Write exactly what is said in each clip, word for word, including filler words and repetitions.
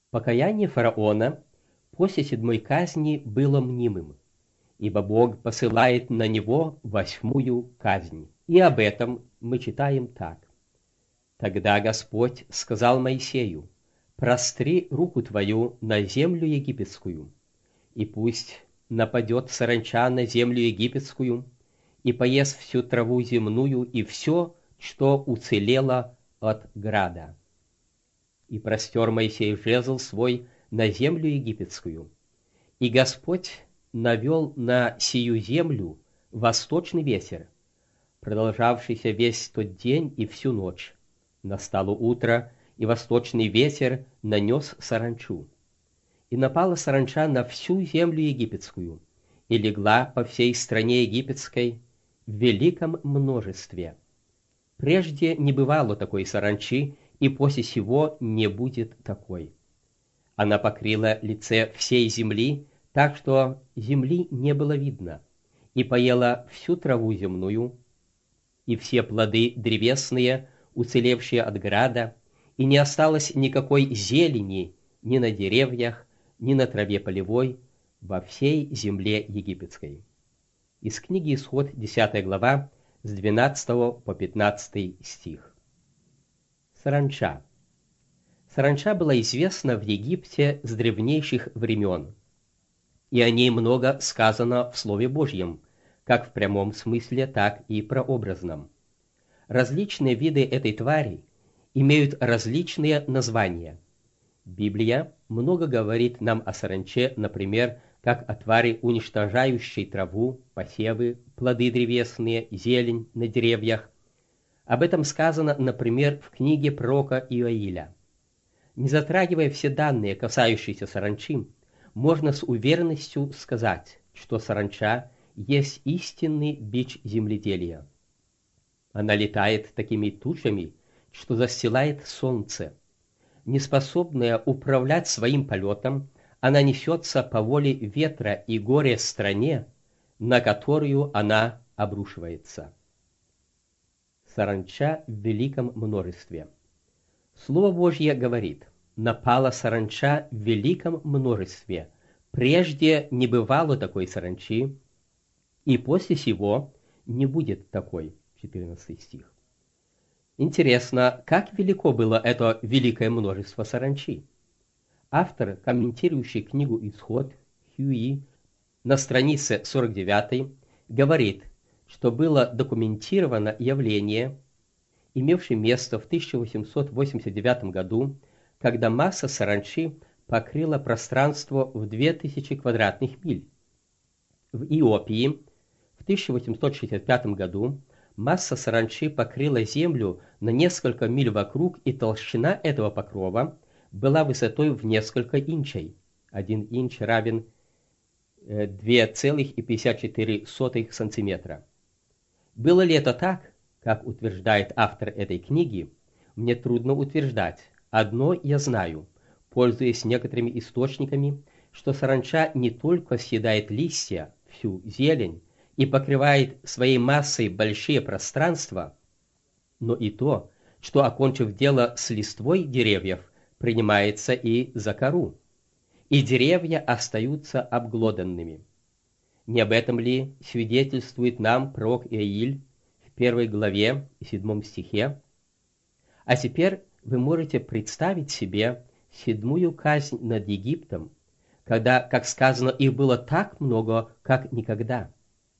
Покаяние фараона после седьмой казни было мнимым, ибо Бог посылает на него восьмую казнь. И об этом мы читаем так. «Тогда Господь сказал Моисею: простри руку твою на землю египетскую, и пусть нападет саранча на землю египетскую, и поест всю траву земную и все, что уцелело от града. И простер Моисей жезл свой на землю египетскую, и Господь навел на сию землю восточный ветер, продолжавшийся весь тот день и всю ночь. Настало утро, и восточный ветер нанес саранчу. И напала саранча на всю землю египетскую, и легла по всей стране египетской в великом множестве. Прежде не бывало такой саранчи, и после сего не будет такой. Она покрыла лице всей земли, так что земли не было видно, и поела всю траву земную, и все плоды древесные, уцелевшие от града, и не осталось никакой зелени ни на деревьях, ни на траве полевой, во всей земле египетской». Из книги Исход, десятая глава, с двенадцатого по пятнадцатый стих. Саранча. Саранча была известна в Египте с древнейших времен, и о ней много сказано в Слове Божьем, как в прямом смысле, так и прообразном. Различные виды этой твари имеют различные названия. Библия много говорит нам о саранче, например, как о твари, уничтожающей траву, посевы, плоды древесные, зелень на деревьях. Об этом сказано, например, в книге пророка Иоиля. Не затрагивая все данные, касающиеся саранчи, можно с уверенностью сказать, что саранча есть истинный бич земледелия. Она летает такими тучами, что застилает солнце. Неспособная управлять своим полетом, она несется по воле ветра и горе стране, на которую она обрушивается. Саранча в великом множестве. Слово Божье говорит: напала саранча в великом множестве. Прежде не бывало такой саранчи, и после сего не будет такой. четырнадцатый стих. Интересно, как велико было это великое множество саранчи? Автор, комментирующий книгу «Исход», Хьюи, на странице сорок девятой, говорит, что было документировано явление, имевшее место в тысяча восемьсот восемьдесят девятом году, когда масса саранчи покрыла пространство в две тысячи квадратных миль. В Иопии в тысяча восемьсот шестьдесят пятом году масса саранчи покрыла землю на несколько миль вокруг, и толщина этого покрова была высотой в несколько инчей. Один инч равен две целых пятьдесят четыре сотых сантиметра. Было ли это так, как утверждает автор этой книги, мне трудно утверждать. Одно я знаю, пользуясь некоторыми источниками, что саранча не только съедает листья, всю зелень, и покрывает своей массой большие пространства, но и то, что, окончив дело с листвой деревьев, принимается и за кору, и деревья остаются обглоданными. Не об этом ли свидетельствует нам пророк Иоиль в первой главе и седьмом стихе? А теперь вы можете представить себе седьмую казнь над Египтом, когда, как сказано, их было так много, как никогда.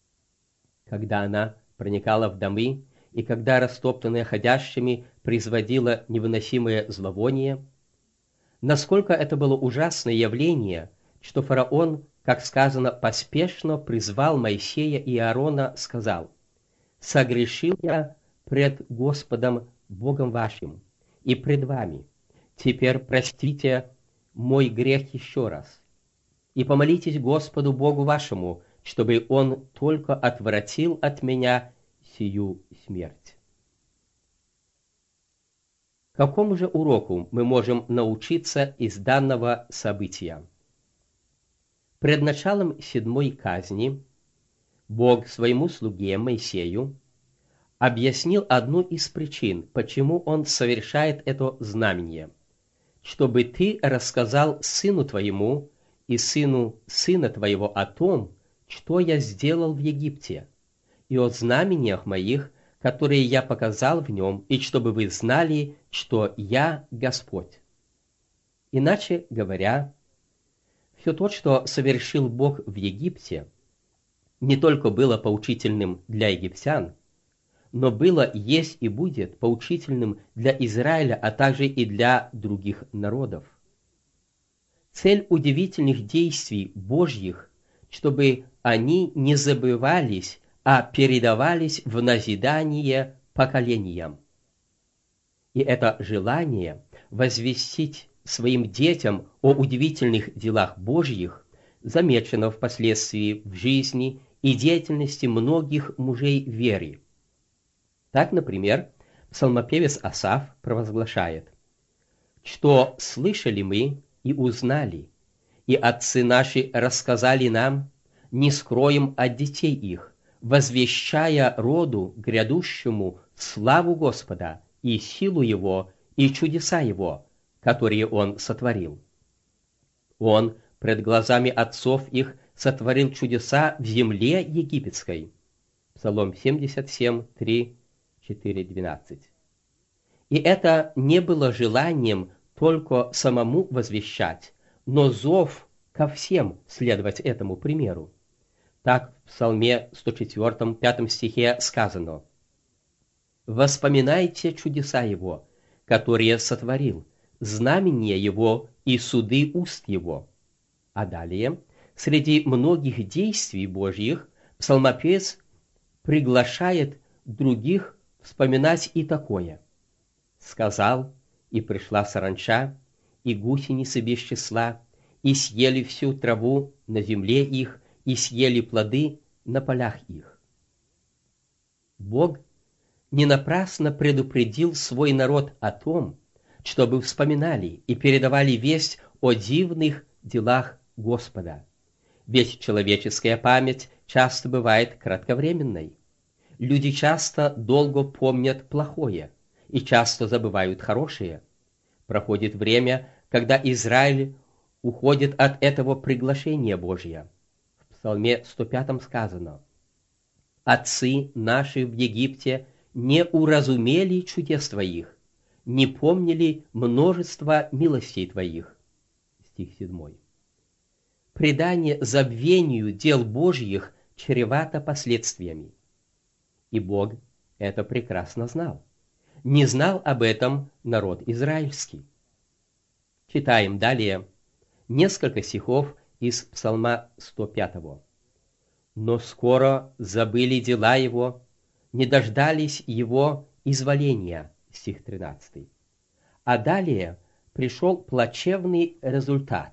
Когда она проникала в домы, и когда растоптанная ходящими производила невыносимое зловоние, насколько это было ужасное явление, что фараон, как сказано, поспешно призвал Моисея и Аарона, сказал: «Согрешил я пред Господом Богом вашим и пред вами. Теперь простите мой грех еще раз, и помолитесь Господу Богу вашему, чтобы Он только отвратил от меня сию смерть». Какому же уроку мы можем научиться из данного события? Пред началом седьмой казни Бог своему слуге Моисею объяснил одну из причин, почему он совершает это знамение. чтобы ты рассказал сыну твоему и сыну сына твоего о том, что я сделал в Египте, и о знамениях моих, которые я показал в нем, и чтобы вы знали, что я Господь». Иначе говоря, все то, что совершил Бог в Египте, не только было поучительным для египтян, но было, есть и будет поучительным для Израиля, а также и для других народов. Цель удивительных действий Божьих, чтобы они не забывались, а передавались в назидание поколениям. И это желание возвестить своим детям о удивительных делах Божьих замечено впоследствии в жизни и деятельности многих мужей веры. Так, например, псалмопевец Асаф провозглашает: «Что слышали мы и узнали, и отцы наши рассказали нам, не скроем от детей их, возвещая роду грядущему славу Господа и силу Его и чудеса Его, которые Он сотворил. Он пред глазами отцов их сотворил чудеса в земле египетской». Псалом семьдесят семь, три, четыре, двенадцать. И это не было желанием только самому возвещать, но зов ко всем следовать этому примеру. Так в Псалме сто четыре, пятом стихе сказано: «Воспоминайте чудеса Его, которые сотворил, знамения Его и суды уст Его». А далее, среди многих действий Божьих, псалмопевец приглашает других вспоминать и такое: «Сказал, и пришла саранча, и гусеницы без числа, и съели всю траву на земле их, и съели плоды на полях их». Бог не напрасно предупредил свой народ о том, чтобы вспоминали и передавали весть о дивных делах Господа. Ведь человеческая память часто бывает кратковременной. Люди часто долго помнят плохое и часто забывают хорошее. Проходит время, когда Израиль уходит от этого приглашения Божия. В Псалме сто пятом сказано: «Отцы наши в Египте не уразумели чудес Твоих, не помнили множество милостей Твоих». Стих седьмой. Предание забвению дел Божьих чревато последствиями. И Бог это прекрасно знал. Не знал об этом народ израильский. Читаем далее несколько стихов из Псалма сто пятого. «Но скоро забыли дела его, не дождались его изволения». Стих тринадцатый. А далее пришел плачевный результат.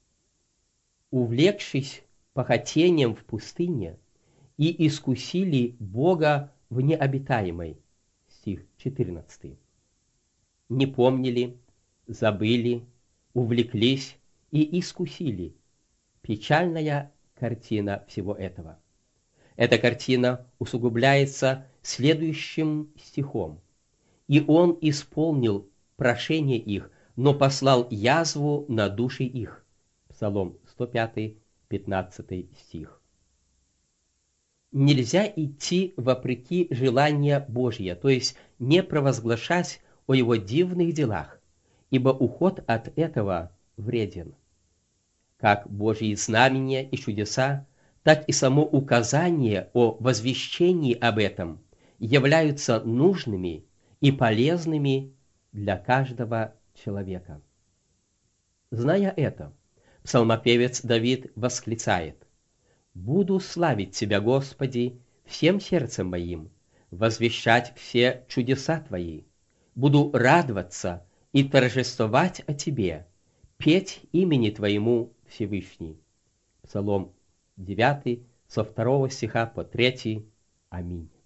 «Увлекшись похотением в пустыне, и искусили Бога в необитаемой». Стих четырнадцатый. Не помнили, забыли, увлеклись и искусили. Печальная картина всего этого. Эта картина усугубляется следующим стихом: «И он исполнил прошение их, но послал язву на души их». Псалом сто пятый, пятнадцатый стих. Нельзя идти вопреки желания Божия, то есть не провозглашать о его дивных делах, ибо уход от этого вреден. Как Божьи знамения и чудеса, так и само указание о возвещении об этом являются нужными и полезными для каждого человека. Зная это, псалмопевец Давид восклицает: «Буду славить Тебя, Господи, всем сердцем моим, возвещать все чудеса Твои. Буду радоваться и торжествовать о Тебе, петь имени Твоему, Всевышний». Псалом девятый, со второго стиха по третий. Аминь.